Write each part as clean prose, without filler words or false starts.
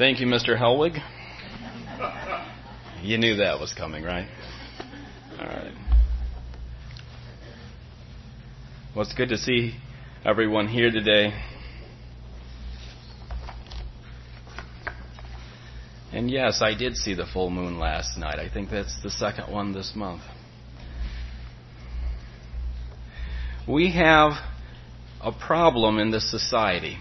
Thank you, Mr. Helwig. You knew that was coming, right? All right. Well, it's good to see everyone here today. And yes, I did see the full moon last night. I think that's the second one this month. We have a problem in this society.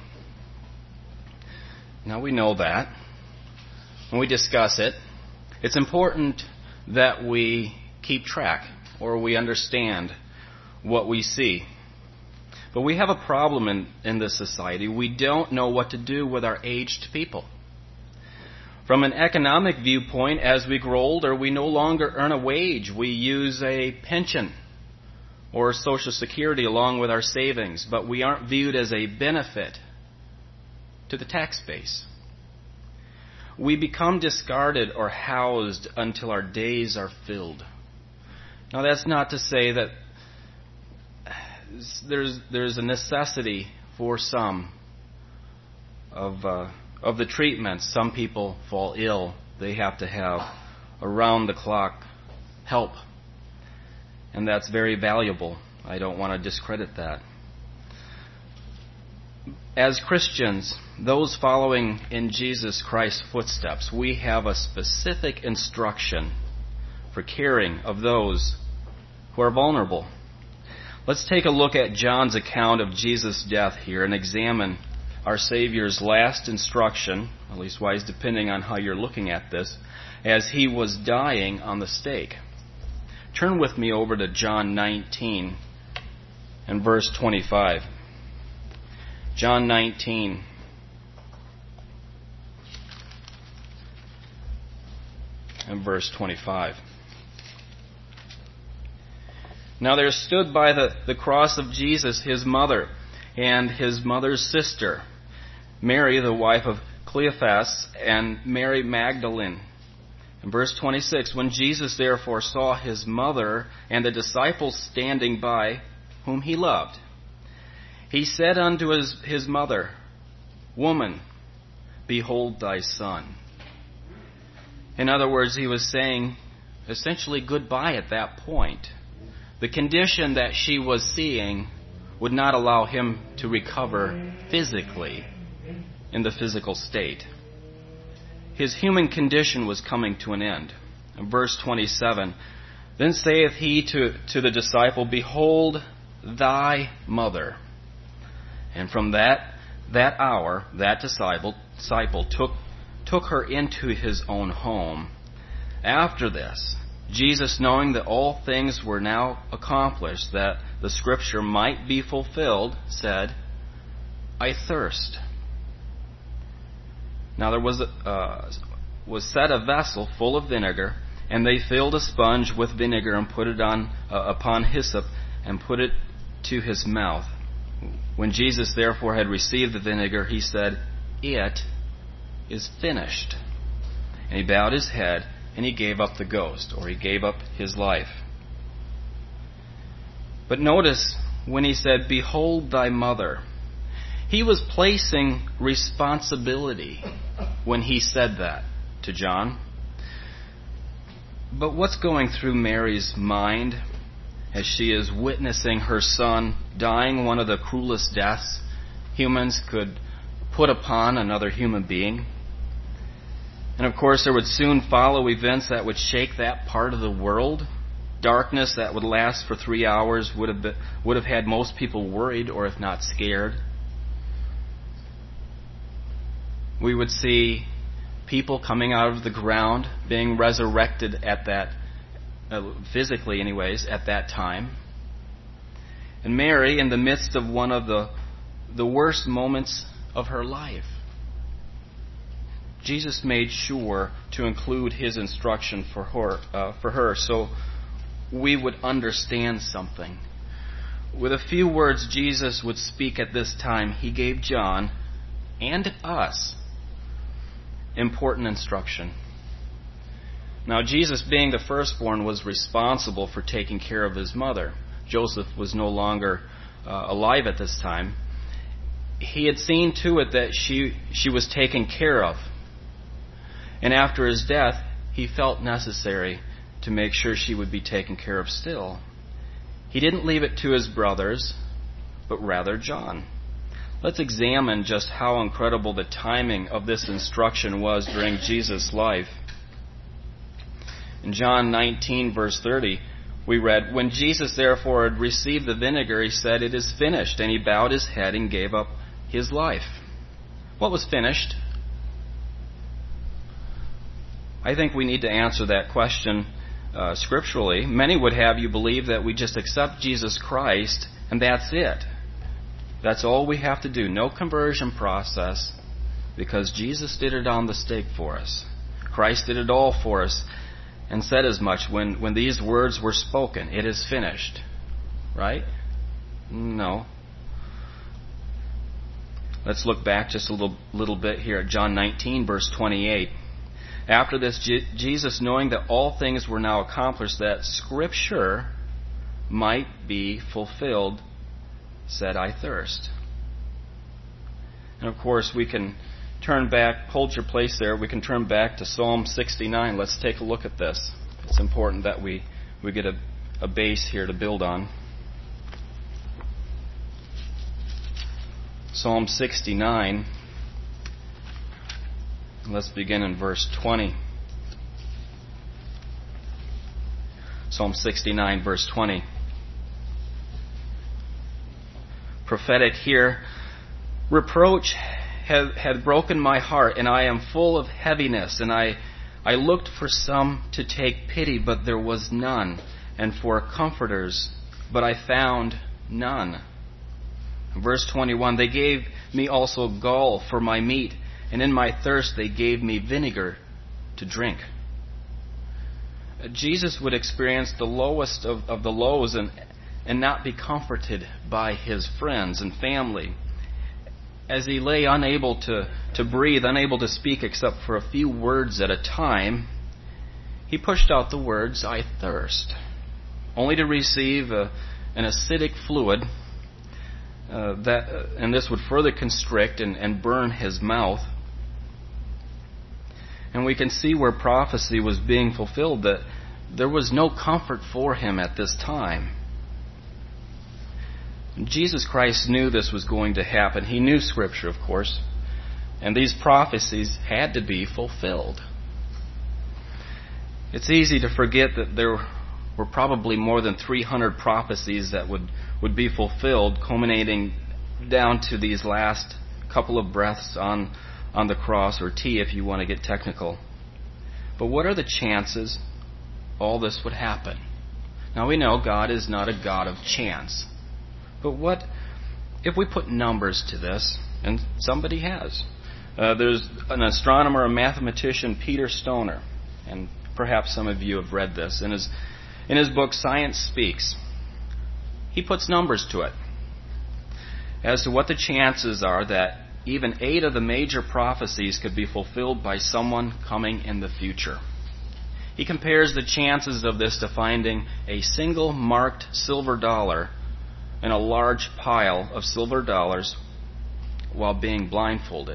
Now we know that. When we discuss it, it's important that we keep track or we understand what we see. But we have a problem in this society. We don't know what to do with our aged people. From an economic viewpoint, as we grow older, we no longer earn a wage. We use a pension or Social Security along with our savings, but we aren't viewed as a benefit to the tax base. We become discarded or housed until our days are filled. Now, that's not to say that there's a necessity for some of the treatments. Some people fall ill. They have to have around-the-clock help. And that's very valuable. I don't want to discredit that. As Christians, those following in Jesus Christ's footsteps, we have a specific instruction for caring of those who are vulnerable. Let's take a look at John's account of Jesus' death here and examine our Savior's last instruction, at least wise depending on how you're looking at this, as he was dying on the stake. Turn with me over to John 19 and verse 25. John 19. And verse 25. Now there stood by the cross of Jesus his mother and his mother's sister, Mary, the wife of Cleophas, and Mary Magdalene. In verse 26, when Jesus therefore saw his mother and the disciples standing by, whom he loved, he said unto his mother, Woman, behold thy son. In other words, he was saying essentially goodbye at that point. The condition that she was seeing would not allow him to recover physically in the physical state. His human condition was coming to an end. In verse 27, then saith he to the disciple, Behold thy mother. And from that hour, that disciple took her into his own home. After this, Jesus, knowing that all things were now accomplished, that the Scripture might be fulfilled, said, I thirst. Now there was set a vessel full of vinegar, and they filled a sponge with vinegar and put it upon hyssop and put it to his mouth. When Jesus therefore had received the vinegar, he said, It is finished. And he bowed his head, and he gave up the ghost, or he gave up his life. But notice when he said, Behold thy mother, he was placing responsibility when he said that to John. But what's going through Mary's mind as she is witnessing her son dying one of the cruelest deaths humans could put upon another human being? And of course, there would soon follow events that would shake that part of the world. Darkness that would last for 3 hours would have had most people worried, or if not scared. We would see people coming out of the ground, being resurrected at that, physically anyways, at that time. And Mary, in the midst of one of the worst moments of her life, Jesus made sure to include his instruction for her, so we would understand something. With a few words Jesus would speak at this time, he gave John and us important instruction. Now, Jesus, being the firstborn, was responsible for taking care of his mother. Joseph was no longer alive at this time. He had seen to it that she was taken care of. And after his death, he felt necessary to make sure she would be taken care of still. He didn't leave it to his brothers, but rather John. Let's examine just how incredible the timing of this instruction was during Jesus' life. In John 19, verse 30, we read, "When Jesus therefore had received the vinegar, he said, 'It is finished,' and he bowed his head and gave up his life." What was finished? I think we need to answer that question scripturally. Many would have you believe that we just accept Jesus Christ and that's it. That's all we have to do. No conversion process, because Jesus did it on the stake for us. Christ did it all for us and said as much when these words were spoken. It is finished. Right? No. Let's look back just a little bit here at John 19, verse 28. After this, Jesus, knowing that all things were now accomplished, that Scripture might be fulfilled, said, "I thirst." And of course, we can turn back, hold your place there, we can turn back to Psalm 69. Let's take a look at this. It's important that we get a base here to build on. Psalm 69. Let's begin in verse 20. Psalm 69, verse 20. Prophetic here. "Reproach had broken my heart, and I am full of heaviness. And I looked for some to take pity, but there was none, and for comforters, but I found none." Verse 21, "They gave me also gall for my meat, and in my thirst they gave me vinegar to drink." Jesus would experience the lowest of the lows and not be comforted by his friends and family. As he lay unable to breathe, unable to speak except for a few words at a time, he pushed out the words, "I thirst," only to receive an acidic fluid and this would further constrict and burn his mouth. And we can see where prophecy was being fulfilled, that there was no comfort for him at this time. Jesus Christ knew this was going to happen. He knew Scripture, of course, and these prophecies had to be fulfilled. It's easy to forget that there were probably more than 300 prophecies that would be fulfilled, culminating down to these last couple of breaths on the cross, or T if you want to get technical. But what are the chances all this would happen? Now we know God is not a God of chance. But what if we put numbers to this? And somebody has. There's an astronomer, a mathematician, Peter Stoner, and perhaps some of you have read this. In his book, Science Speaks, he puts numbers to it as to what the chances are that even 8 of the major prophecies could be fulfilled by someone coming in the future. He compares the chances of this to finding a single marked silver dollar in a large pile of silver dollars while being blindfolded.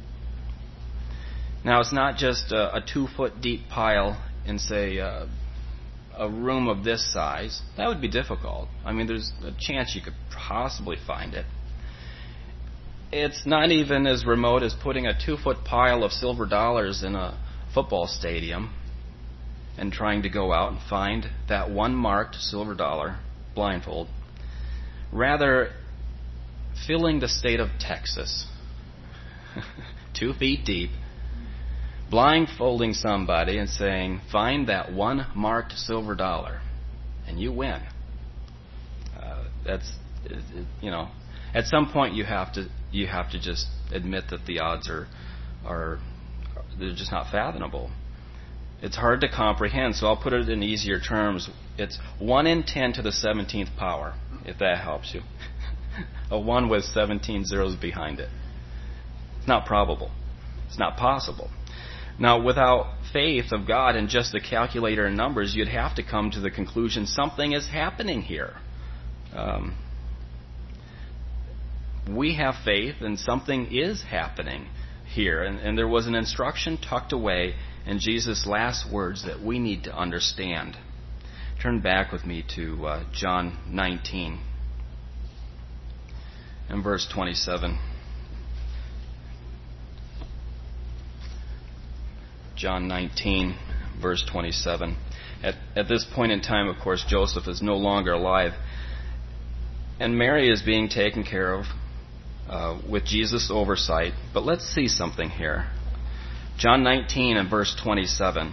Now, it's not just a 2-foot deep pile in, say, a room of this size. That would be difficult. I mean, there's a chance you could possibly find it. It's not even as remote as putting a 2-foot pile of silver dollars in a football stadium and trying to go out and find that one marked silver dollar blindfold. Rather, filling the state of Texas, 2 feet deep, blindfolding somebody and saying, "Find that one marked silver dollar, and you win." That's, at some point you have to just admit that the odds are they're just not fathomable. It's hard to comprehend, so I'll put it in easier terms. It's 1 in 10 to the 17th power, if that helps you. A 1 with 17 zeros behind it. It's not probable. It's not possible. Now, without faith of God and just the calculator and numbers, you'd have to come to the conclusion something is happening here. We have faith and something is happening here. And there was an instruction tucked away and Jesus' last words that we need to understand. Turn back with me to John 19 and verse 27. John 19, verse 27. At this point in time, of course, Joseph is no longer alive, and Mary is being taken care of with Jesus' oversight. But let's see something here. John 19 and verse 27.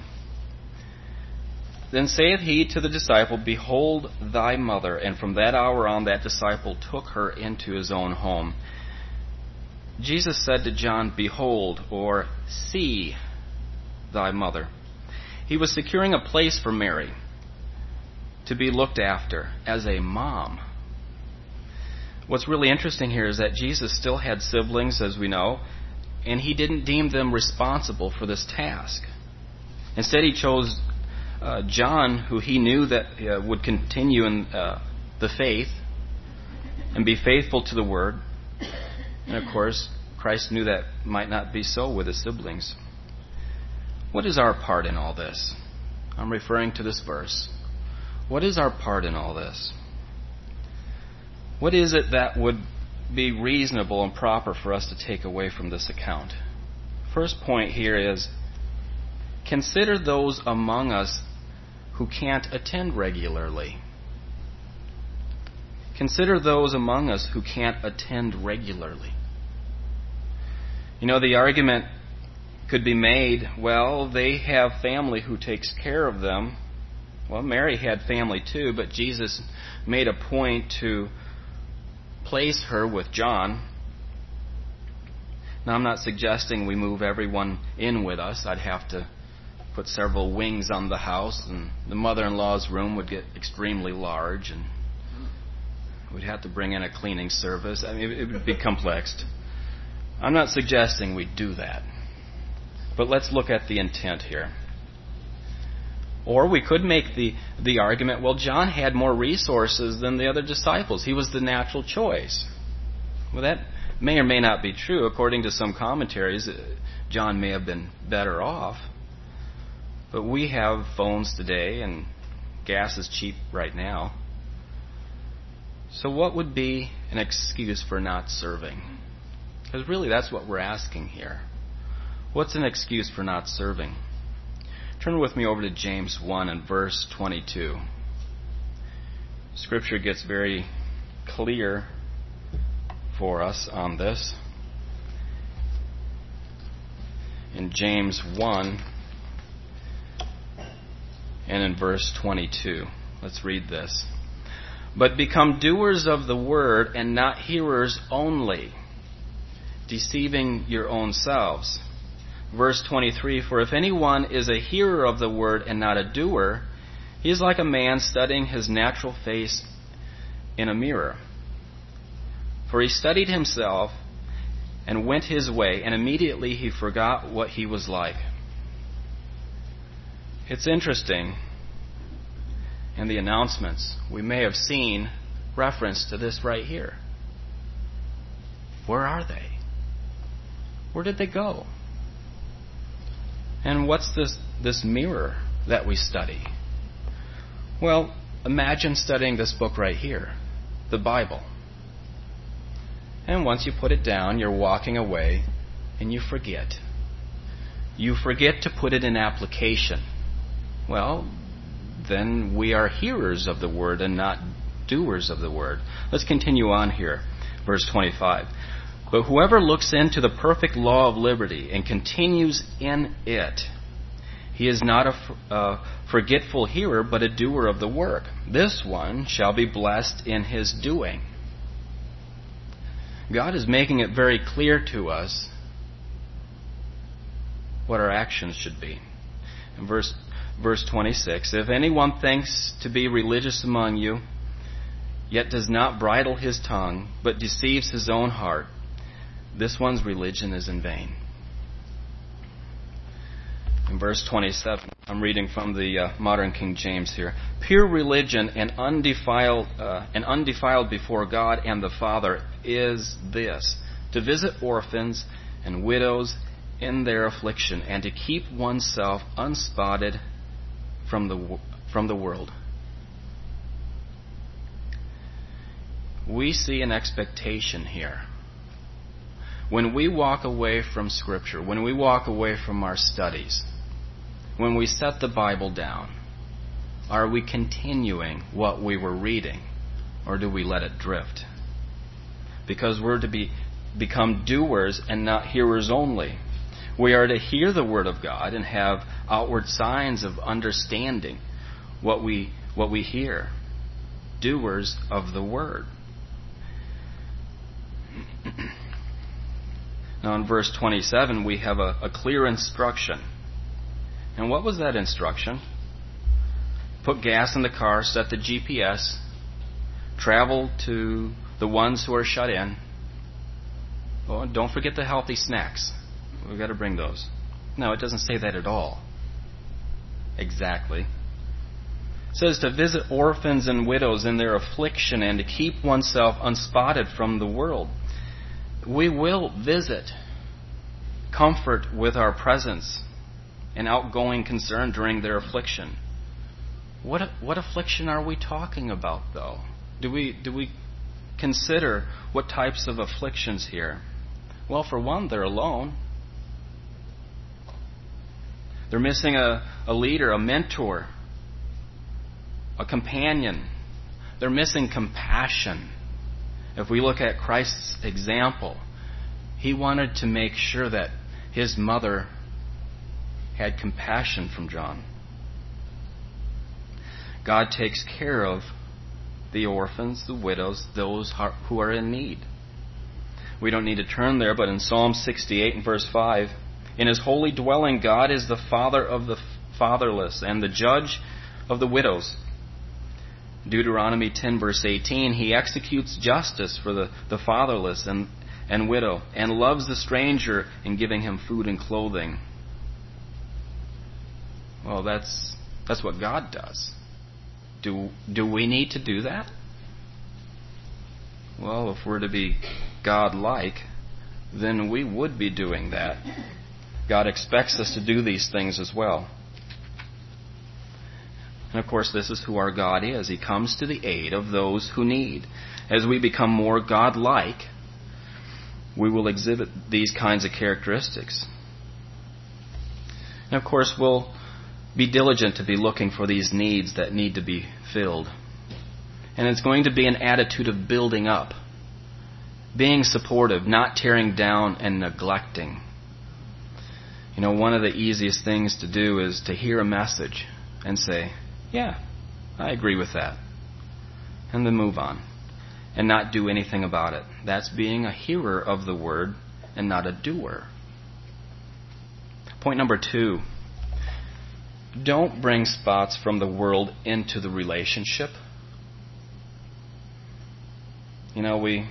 Then saith he to the disciple, Behold thy mother. And from that hour on, that disciple took her into his own home. Jesus said to John, Behold, or see thy mother. He was securing a place for Mary to be looked after as a mom. What's really interesting here is that Jesus still had siblings, as we know, and he didn't deem them responsible for this task. Instead, he chose John, who he knew that would continue in the faith and be faithful to the Word. And of course, Christ knew that might not be so with his siblings. What is our part in all this? I'm referring to this verse. What is our part in all this? What is it that would be reasonable and proper for us to take away from this account? First point here is, consider those among us who can't attend regularly. Consider those among us who can't attend regularly. You know, the argument could be made, well, they have family who takes care of them. Well, Mary had family too, but Jesus made a point to place her with John. Now, I'm not suggesting we move everyone in with us. I'd have to put several wings on the house, and the mother-in-law's room would get extremely large, and we'd have to bring in a cleaning service. I mean, it would be complex. I'm not suggesting we do that. But let's look at the intent here. Or we could make the argument, well, John had more resources than the other disciples. He was the natural choice. Well, that may or may not be true. According to some commentaries, John may have been better off. But we have phones today, and gas is cheap right now. So what would be an excuse for not serving? Because really that's what we're asking here. What's an excuse for not serving? Turn with me over to James 1 and verse 22. Scripture gets very clear for us on this. In James 1 and in verse 22. Let's read this. But become doers of the word and not hearers only, deceiving your own selves. Verse 23, For if anyone is a hearer of the word and not a doer, he is like a man studying his natural face in a mirror. For he studied himself and went his way, and immediately he forgot what he was like. It's interesting, in the announcements, we may have seen reference to this right here. Where are they? Where did they go? And what's this mirror that we study? Well, imagine studying this book right here, the Bible. And once you put it down, you're walking away and you forget. You forget to put it in application. Well, then we are hearers of the word and not doers of the word. Let's continue on here. Verse 25. But whoever looks into the perfect law of liberty and continues in it, he is not a forgetful hearer, but a doer of the work. This one shall be blessed in his doing. God is making it very clear to us what our actions should be. In verse 26, If anyone thinks to be religious among you, yet does not bridle his tongue, but deceives his own heart, this one's religion is in vain. In verse 27, I'm reading from the modern King James here. Pure religion and undefiled before God and the Father is this: to visit orphans and widows in their affliction and to keep oneself unspotted from the world. We see an expectation here. When we walk away from Scripture, when we walk away from our studies, when we set the Bible down, are we continuing what we were reading, or do we let it drift? Because we're to become doers and not hearers only. We are to hear the Word of God and have outward signs of understanding what we hear. Doers of the Word. Now in verse 27 we have a clear instruction. And what was that instruction? Put gas in the car, set the GPS, travel to the ones who are shut in. Oh, and don't forget the healthy snacks. We've got to bring those. No, it doesn't say that at all. Exactly. It says to visit orphans and widows in their affliction and to keep oneself unspotted from the world. We will visit, comfort with our presence, and outgoing concern during their affliction. What affliction are we talking about, though? Do we consider what types of afflictions here? Well, for one, they're alone. They're missing a leader, a mentor, a companion. They're missing compassion. If we look at Christ's example, He wanted to make sure that His mother had compassion from John. God takes care of the orphans, the widows, those who are in need. We don't need to turn there, but in Psalm 68 and verse 5, in His holy dwelling, God is the Father of the fatherless and the judge of the widows. Deuteronomy 10 verse 18, He executes justice for the fatherless and widow, and loves the stranger in giving him food and clothing. Well, that's what God does. Do we need to do that? Well, if we're to be God-like, then we would be doing that. God expects us to do these things as well. And of course, this is who our God is. He comes to the aid of those who need. As we become more God-like, we will exhibit these kinds of characteristics. And of course, we'll be diligent to be looking for these needs that need to be filled. And it's going to be an attitude of building up, being supportive, not tearing down and neglecting. You know, one of the easiest things to do is to hear a message and say, yeah, I agree with that. And then move on. And not do anything about it. That's being a hearer of the word and not a doer. Point number 2. Don't bring spots from the world into the relationship. You know, we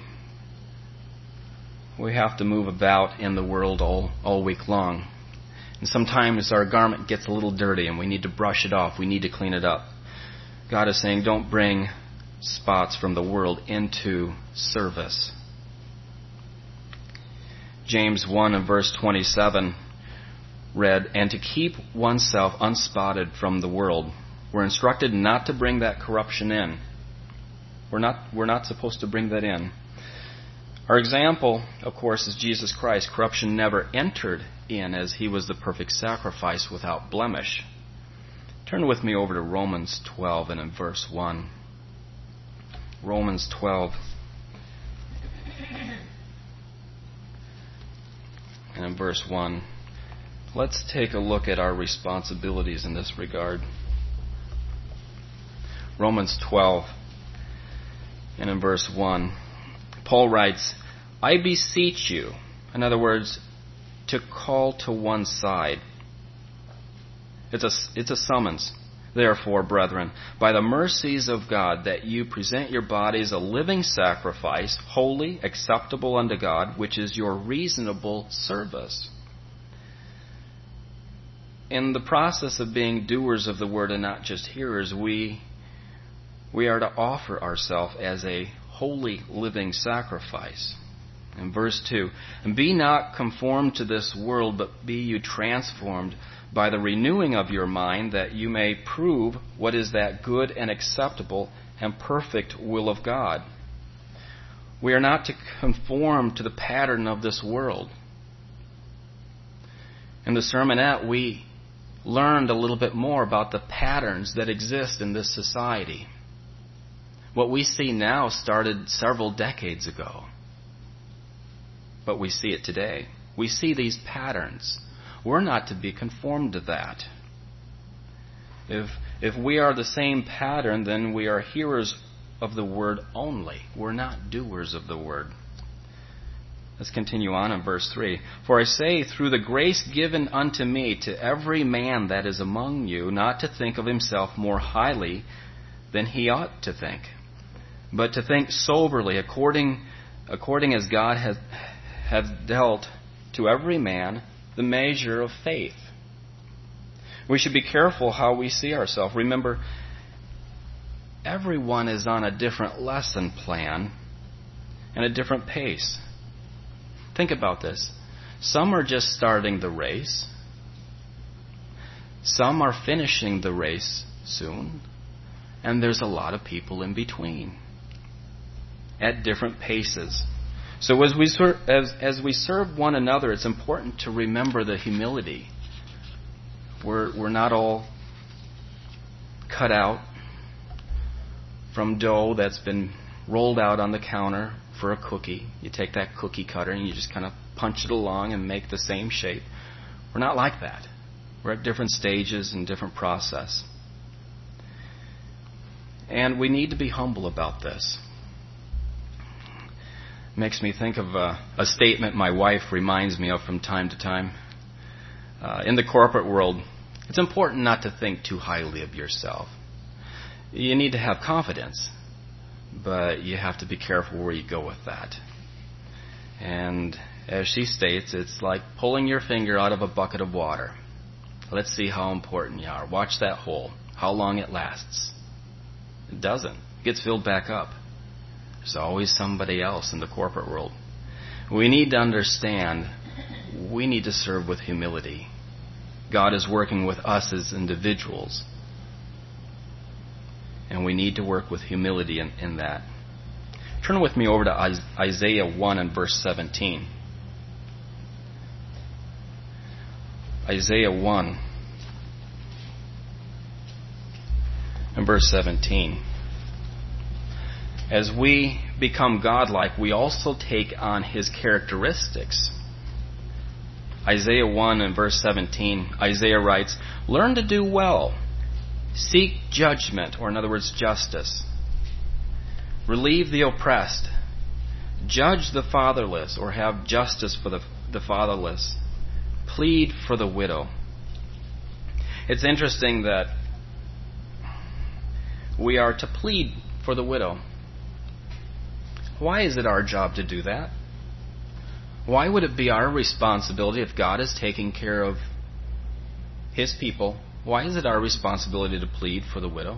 have to move about in the world all week long. And sometimes our garment gets a little dirty and we need to brush it off. We need to clean it up. God is saying, don't bring spots from the world into service. James 1 and verse 27 read, and to keep oneself unspotted from the world. We're instructed not to bring that corruption in. We're not supposed to bring that in. Our example, of course, is Jesus Christ. Corruption never entered in, as He was the perfect sacrifice without blemish. Turn with me over to Romans 12 and in verse 1. Romans 12 and in verse 1. Let's take a look at our responsibilities in this regard. Romans 12 and in verse 1. Paul writes, I beseech you, in other words, to call to one side. It's a summons. Therefore, brethren, by the mercies of God, that you present your bodies a living sacrifice, holy, acceptable unto God, which is your reasonable service. In the process of being doers of the word and not just hearers, we are to offer ourselves as a holy living sacrifice. In verse 2, and be not conformed to this world, but be you transformed by the renewing of your mind, that you may prove what is that good and acceptable and perfect will of God. We are not to conform to the pattern of this world. In the sermonette, we learned a little bit more about the patterns that exist in this society. What we see now started several decades ago, but we see it today. We see these patterns. We're not to be conformed to that. If we are the same pattern, then we are hearers of the word only. We're not doers of the word. Let's continue on in verse 3. For I say, through the grace given unto me, to every man that is among you, not to think of himself more highly than he ought to think, but to think soberly, according as God hath dealt to every man the measure of faith. We should be careful how we see ourselves. Remember, everyone is on a different lesson plan and a different pace. Think about this. Some are just starting the race. Some are finishing the race soon. And there's a lot of people in between at different paces. So as we serve one another, it's important to remember the humility. We're not all cut out from dough that's been rolled out on the counter for a cookie. You take that cookie cutter and you just kind of punch it along and make the same shape. We're not like that. We're at different stages and different process. And we need to be humble about this. Makes me think of a statement my wife reminds me of from time to time. In the corporate world, it's important not to think too highly of yourself. You need to have confidence, but you have to be careful where you go with that. And as she states, it's like pulling your finger out of a bucket of water. Let's see how important you are. Watch that hole, how long it lasts. It doesn't. It gets filled back up. There's always somebody else in the corporate world. We need to understand we need to serve with humility. God is working with us as individuals. And we need to work with humility in that. Turn with me over to Isaiah 1 and verse 17. Isaiah 1 and verse 17. As we become godlike, we also take on His characteristics. Isaiah 1 and verse 17, Isaiah writes, learn to do well. Seek judgment, or in other words, justice. Relieve the oppressed. Judge the fatherless, or have justice for the fatherless. Plead for the widow. It's interesting that we are to plead for the widow. Why is it our job to do that? Why would it be our responsibility if God is taking care of His people? Why is it our responsibility to plead for the widow?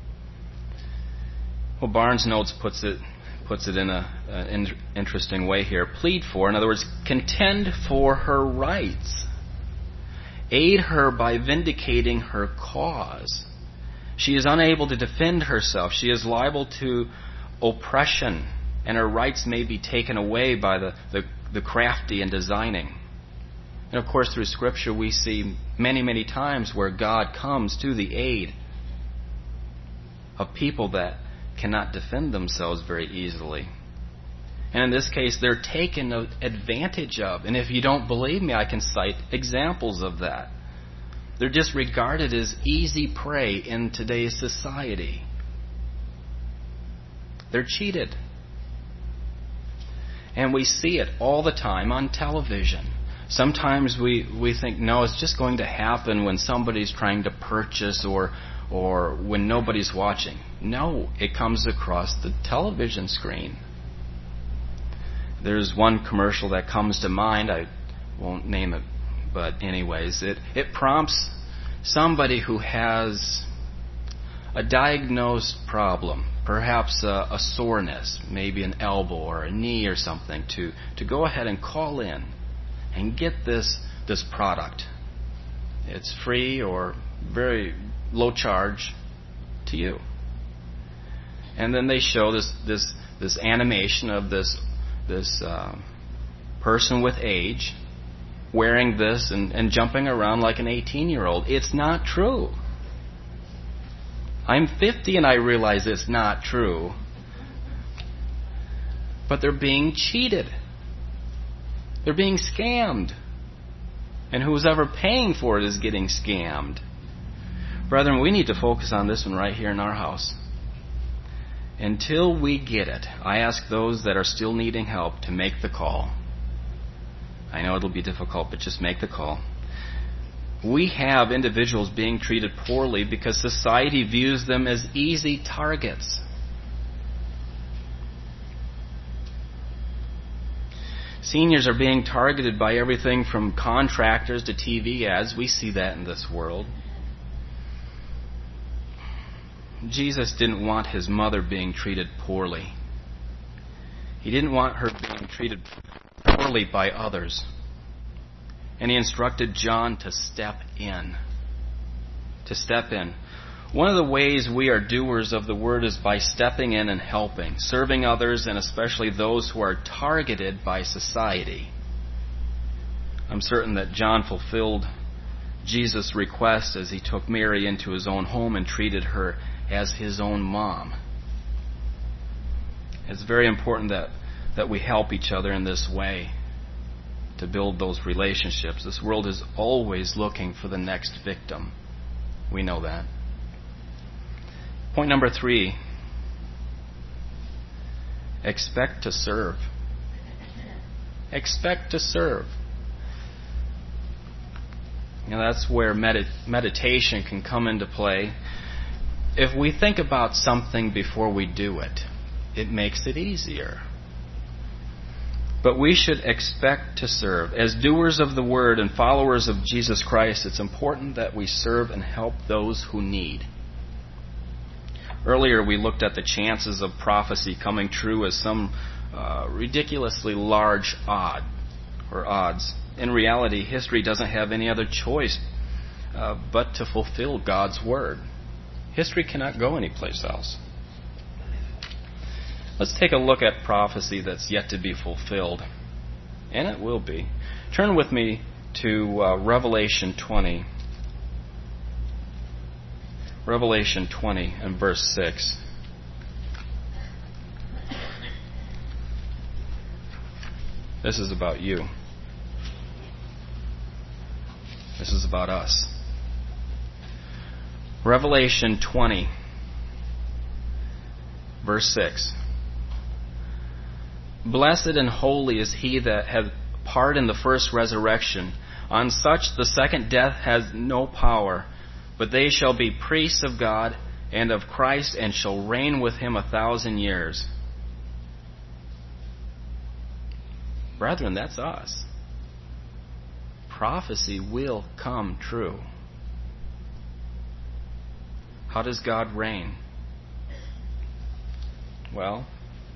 Well, Barnes Notes puts it in an interesting way here. Plead for, in other words, contend for her rights. Aid her by vindicating her cause. She is unable to defend herself. She is liable to oppression, and her rights may be taken away by the crafty and designing. And of course, through Scripture, we see many, many times where God comes to the aid of people that cannot defend themselves very easily. And in this case, they're taken advantage of. And if you don't believe me, I can cite examples of that. They're just regarded as easy prey in today's society. They're cheated. And we see it all the time on television. Sometimes we think, no, it's just going to happen when somebody's trying to purchase or when nobody's watching. No, it comes across the television screen. There's one commercial that comes to mind. I won't name it, but anyways, it prompts somebody who has a diagnosed problem, perhaps a soreness, maybe an elbow or a knee or something, to go ahead and call in and get this product. It's free or very low charge to you. And then they show this animation of this person with age wearing this and jumping around like an 18-year-old. It's not true. I'm 50 and I realize it's not true. But they're being cheated. They're being scammed. And who's ever paying for it is getting scammed. Brethren, we need to focus on this one right here in our house. Until we get it, I ask those that are still needing help to make the call. I know it'll be difficult, but just make the call. We have individuals being treated poorly because society views them as easy targets. Seniors are being targeted by everything from contractors to TV ads. We see that in this world. Jesus didn't want his mother being treated poorly. He didn't want her being treated poorly by others. And he instructed John to step in. To step in. One of the ways we are doers of the word is by stepping in and helping, serving others, and especially those who are targeted by society. I'm certain that John fulfilled Jesus' request as he took Mary into his own home and treated her as his own mom. It's very important that we help each other in this way to build those relationships. This world is always looking for the next victim. We know that. Point number 3. Expect to serve. Expect to serve. That's where meditation can come into play. If we think about something before we do it, it makes it easier. But we should expect to serve. As doers of the word and followers of Jesus Christ, it's important that we serve and help those who need. Earlier we looked at the chances of prophecy coming true as some ridiculously large odds. In reality, history doesn't have any other choice but to fulfill God's word. History cannot go anyplace else. Let's take a look at prophecy that's yet to be fulfilled. And it will be. Turn with me to Revelation 20. Revelation 20 and verse 6. This is about you. This is about us. Revelation 20, verse 6. Blessed and holy is he that hath part in the first resurrection. On such the second death has no power, but they shall be priests of God and of Christ, and shall reign with him 1,000 years. Brethren, that's us. Prophecy will come true. How does God reign? Well,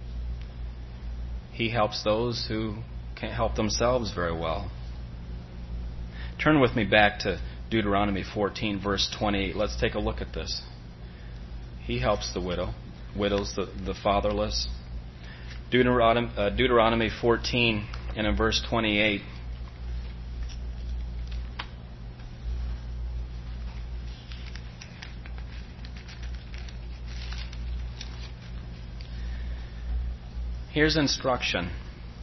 he helps those who can't help themselves very well. Turn with me back to Deuteronomy 14, verse 28. Let's take a look at this. He helps the widows, the fatherless. Deuteronomy 14 and in verse 28. Here's instruction.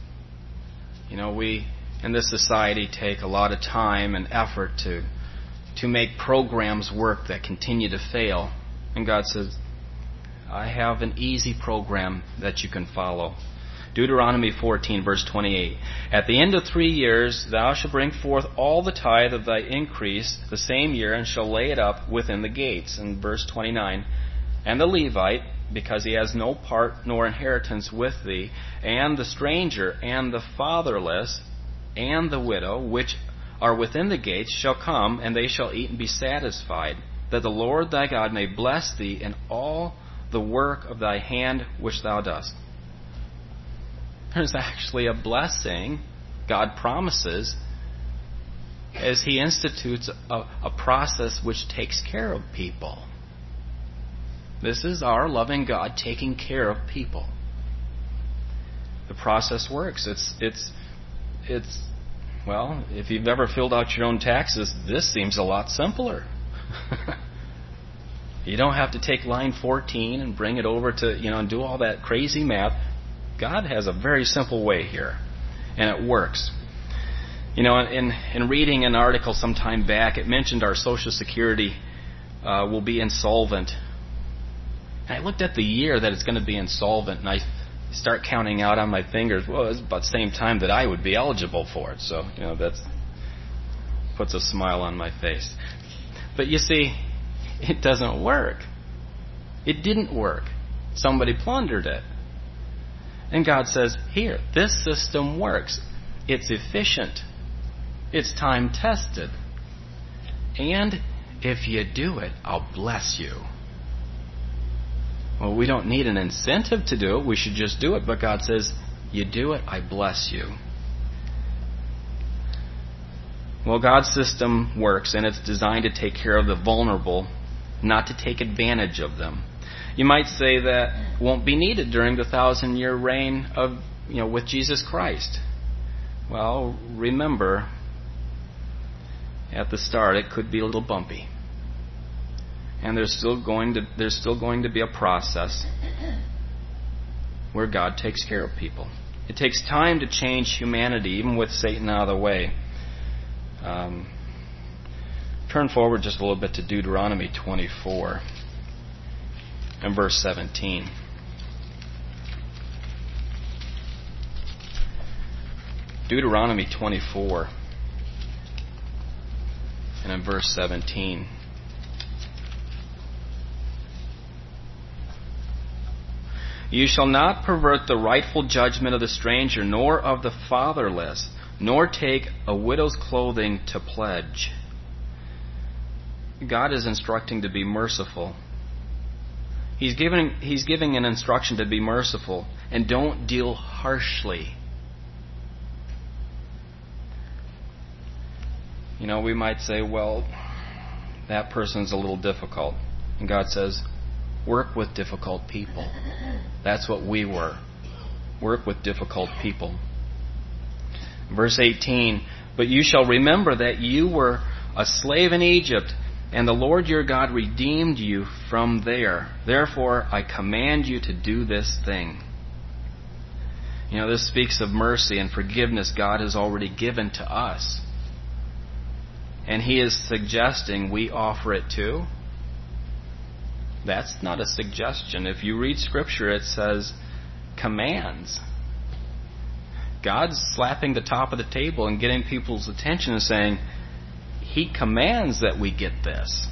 We in this society take a lot of time and effort to make programs work that continue to fail. And God says, I have an easy program that you can follow. Deuteronomy 14, verse 28. At the end of 3 years, thou shalt bring forth all the tithe of thy increase the same year, and shall lay it up within the gates. And verse 29. And the Levite, because he has no part nor inheritance with thee, and the stranger, and the fatherless, and the widow, which are within the gates, shall come, and they shall eat and be satisfied. that the Lord thy God may bless thee in all the work of thy hand which thou dost. There's actually a blessing God promises as He institutes a process which takes care of people. This is our loving God taking care of people. The process works. It's well, if you've ever filled out your own taxes, this seems a lot simpler. You don't have to take line 14 and bring it over to, and do all that crazy math. God has a very simple way here, and it works. In reading an article some time back, it mentioned our Social Security will be insolvent. And I looked at the year that it's going to be insolvent, and I start counting out on my fingers. Well, it's about the same time that I would be eligible for it. So, that puts a smile on my face. But you see, it doesn't work. It didn't work. Somebody plundered it. And God says, here, this system works. It's efficient. It's time tested. And if you do it, I'll bless you. Well, we don't need an incentive to do it. We should just do it. But God says, you do it, I bless you. Well, God's system works, and it's designed to take care of the vulnerable, not to take advantage of them. You might say that won't be needed during the 1,000-year reign of, with Jesus Christ. Well, remember, at the start, it could be a little bumpy. And there's still going to be a process where God takes care of people. It takes time to change humanity, even with Satan out of the way. Turn forward just a little bit to Deuteronomy 24 and verse 17. Deuteronomy 24 and in verse 17. You shall not pervert the rightful judgment of the stranger, nor of the fatherless, nor take a widow's clothing to pledge. God is instructing to be merciful. He's giving an instruction to be merciful, and don't deal harshly. We might say, well, that person's a little difficult. And God says, work with difficult people. That's what we were. Work with difficult people. Verse 18, but you shall remember that you were a slave in Egypt, and the Lord your God redeemed you from there. Therefore, I command you to do this thing. This speaks of mercy and forgiveness God has already given to us. And He is suggesting we offer it too. That's not a suggestion. If you read Scripture, it says commands. God's slapping the top of the table and getting people's attention and saying, He commands that we get this.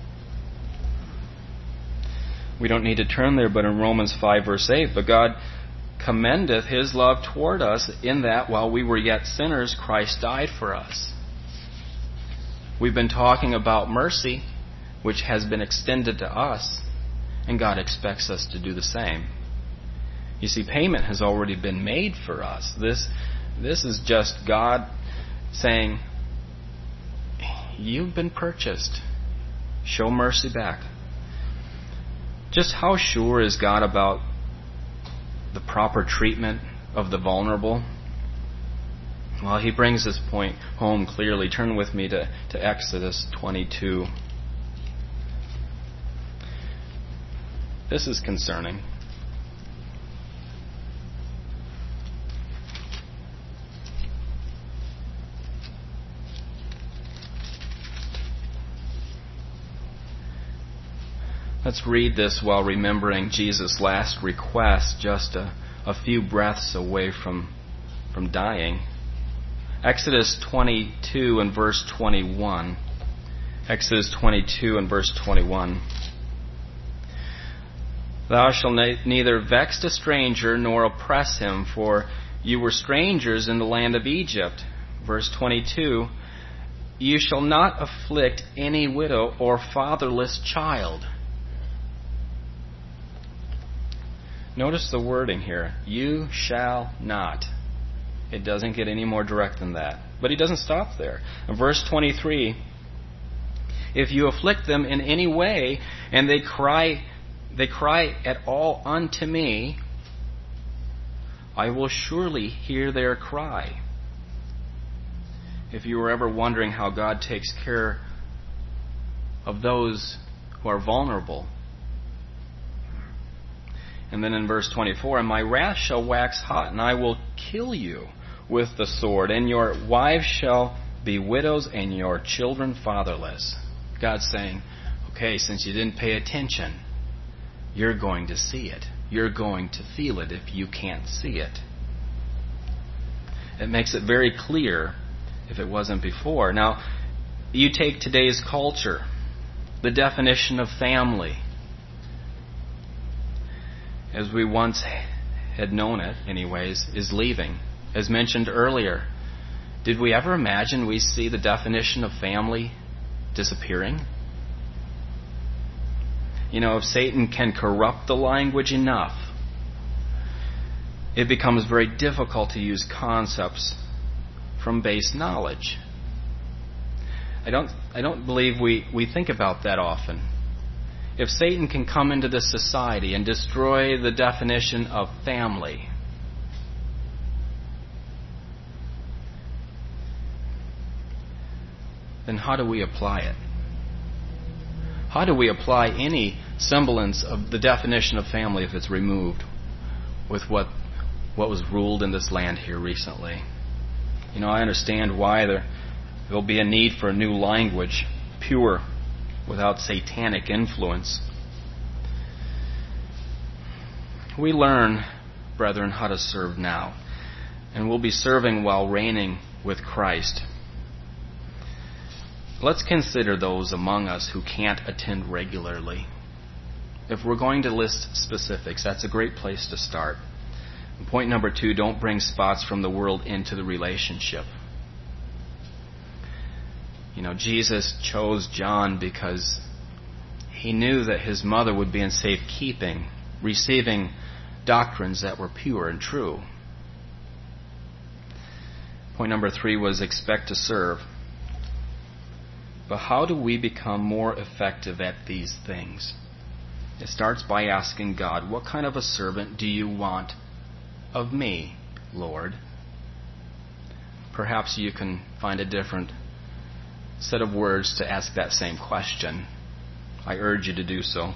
We don't need to turn there, but in Romans 5 verse 8, but God commendeth His love toward us in that while we were yet sinners, Christ died for us. We've been talking about mercy, which has been extended to us, and God expects us to do the same. You see, payment has already been made for us. This is just God saying, you've been purchased. Show mercy back. Just how sure is God about the proper treatment of the vulnerable? Well, He brings this point home clearly. Turn with me to Exodus 22. This is concerning. Let's read this while remembering Jesus' last request, just a few breaths away from dying. Exodus 22 and verse 21. Exodus 22 and verse 21. Thou shalt neither vex a stranger nor oppress him, for you were strangers in the land of Egypt. Verse 22. You shall not afflict any widow or fatherless child. Notice the wording here. You shall not. It doesn't get any more direct than that. But he doesn't stop there. In verse 23, if you afflict them in any way, and they cry at all unto me, I will surely hear their cry. If you were ever wondering how God takes care of those who are vulnerable. And then in verse 24, and my wrath shall wax hot, and I will kill you with the sword, and your wives shall be widows, and your children fatherless. God's saying, okay, since you didn't pay attention, you're going to see it. You're going to feel it if you can't see it. It makes it very clear if it wasn't before. Now, you take today's culture, the definition of family, as we once had known it, anyways, is leaving. As mentioned earlier, did we ever imagine we see the definition of family disappearing? You know, if Satan can corrupt the language enough, it becomes very difficult to use concepts from base knowledge. I don't believe we think about that often. If Satan can come into this society and destroy the definition of family, then how do we apply it? How do we apply any semblance of the definition of family if it's removed with what was ruled in this land here recently? You know, I understand why there'll be a need for a new language, pure, without satanic influence. We learn, brethren, how to serve now, and we'll be serving while reigning with Christ. Let's consider those among us who can't attend regularly. If we're going to list specifics, that's a great place to start. And point number 2, don't bring spots from the world into the relationship. You know, Jesus chose John because he knew that his mother would be in safekeeping, receiving doctrines that were pure and true. Point number 3 was expect to serve. But how do we become more effective at these things? It starts by asking God, what kind of a servant do you want of me, Lord? Perhaps you can find a different set of words to ask that same question. I urge you to do so.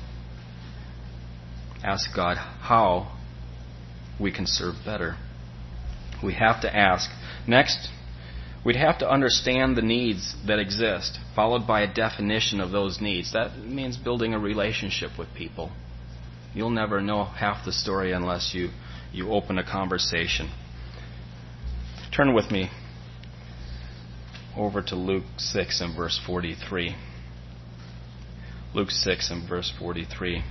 Ask God how we can serve better. We have to ask. Next, we'd have to understand the needs that exist, followed by a definition of those needs. That means building a relationship with people. You'll never know half the story unless you open a conversation. Turn with me over to Luke 6 and verse 43. Luke 6 and verse 43.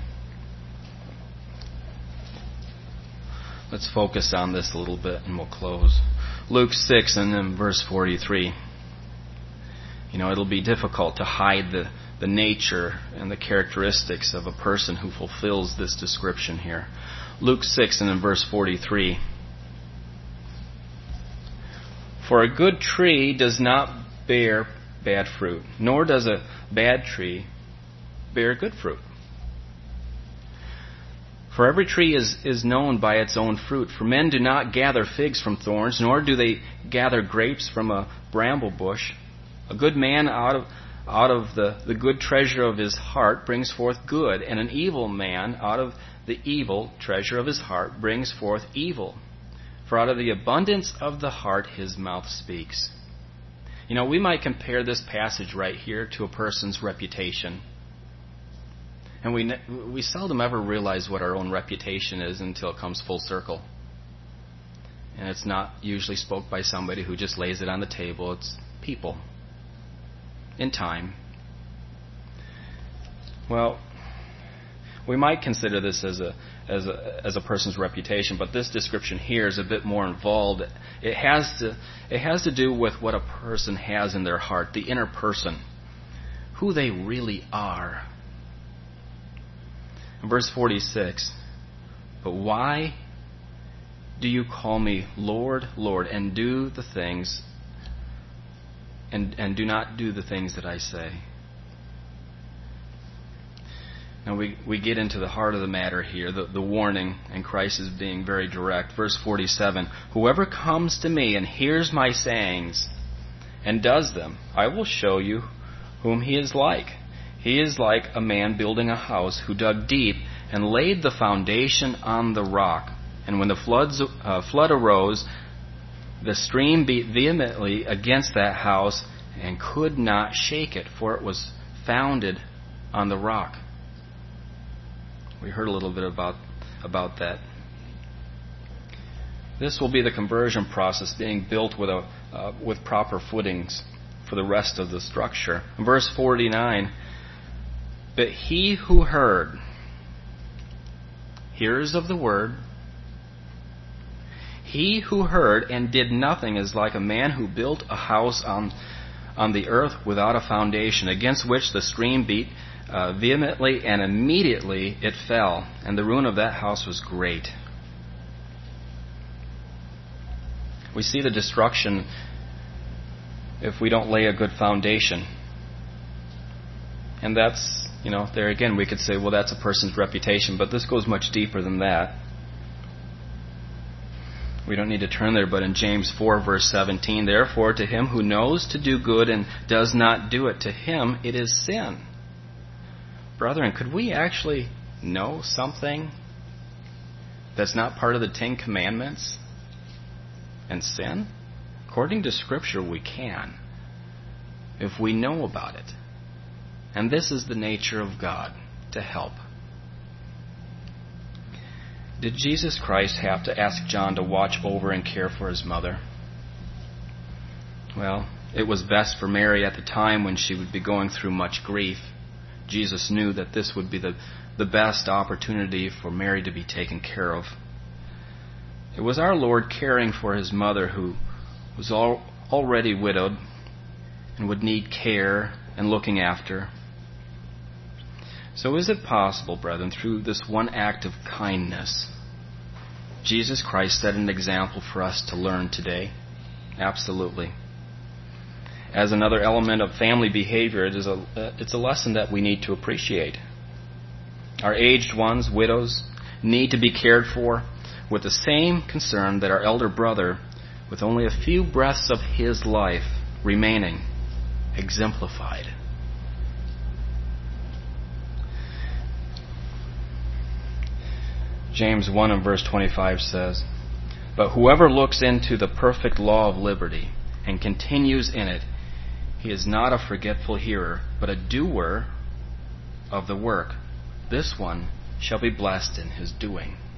Let's focus on this a little bit and we'll close. Luke 6 and then verse 43. You know, it'll be difficult to hide the nature and the characteristics of a person who fulfills this description here. Luke 6 and then verse 43. For a good tree does not bear bad fruit, nor does a bad tree bear good fruit. For every tree is known by its own fruit. For men do not gather figs from thorns, nor do they gather grapes from a bramble bush. A good man out of the good treasure of his heart brings forth good, and an evil man out of the evil treasure of his heart brings forth evil. For out of the abundance of the heart his mouth speaks. You know, we might compare this passage right here to a person's reputation. And we seldom ever realize what our own reputation is until it comes full circle. And it's not usually spoke by somebody who just lays it on the table. It's people. In time. Well, We might consider this as a person's reputation, but this description here is a bit more involved. It has to do with what a person has in their heart, the inner person, who they really are. In verse 46, but why do you call me Lord, Lord, and do the things and do not do the things that I say? Now we get into the heart of the matter here, the warning, and Christ is being very direct. Verse 47, whoever comes to me and hears my sayings and does them, I will show you whom he is like. He is like a man building a house who dug deep and laid the foundation on the rock. And when the flood arose, the stream beat vehemently against that house and could not shake it, for it was founded on the rock. We heard a little bit about that. This will be the conversion process, being built with proper footings for the rest of the structure. In verse 49, but he who heard, hearers of the word, he who heard and did nothing is like a man who built a house on the earth without a foundation, against which the stream beat vehemently, and immediately it fell, and the ruin of that house was great. We see the destruction if we don't lay a good foundation. And that's, there again we could say, well, that's a person's reputation, but this goes much deeper than that. We don't need to turn there, but in James 4, verse 17, therefore to him who knows to do good and does not do it, to him it is sin. Brethren, could we actually know something that's not part of the Ten Commandments and sin? According to Scripture, we can, if we know about it. And this is the nature of God, to help. Did Jesus Christ have to ask John to watch over and care for his mother? Well, it was best for Mary at the time when she would be going through much grief. Jesus knew that this would be the best opportunity for Mary to be taken care of. It was our Lord caring for his mother, who was already widowed and would need care and looking after. So is it possible, brethren, through this one act of kindness, Jesus Christ set an example for us to learn today? Absolutely. As another element of family behavior, it's a lesson that we need to appreciate. Our aged ones, widows, need to be cared for with the same concern that our elder brother, with only a few breaths of his life remaining, exemplified. James 1 and verse 25 says, but whoever looks into the perfect law of liberty and continues in it, he is not a forgetful hearer, but a doer of the work. This one shall be blessed in his doing.